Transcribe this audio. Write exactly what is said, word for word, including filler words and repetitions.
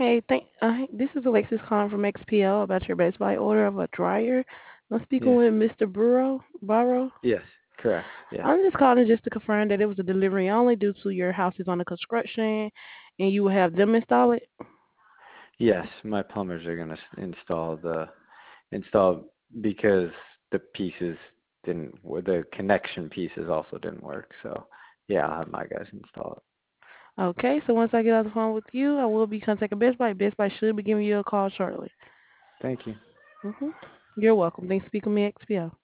Hey, thank. Uh, hey, this is Alexis calling from X P L about your Best Buy order of a dryer. I'm speaking Yeah. with Mister Burrow. Burrow. Yes. Correct. Yes. I'm just calling just to confirm that it was a delivery only due to your house is under construction, and you will have them install it. Yes. My plumbers are gonna s- install the install because the pieces didn't. w- The connection pieces also didn't work. So yeah, I'll have my guys install it. Okay, so once I get off the phone with you, I will be contacting Best Buy. Best Buy should be giving you a call shortly. Thank you. hmm You're welcome. Thanks for speaking with me, X P L.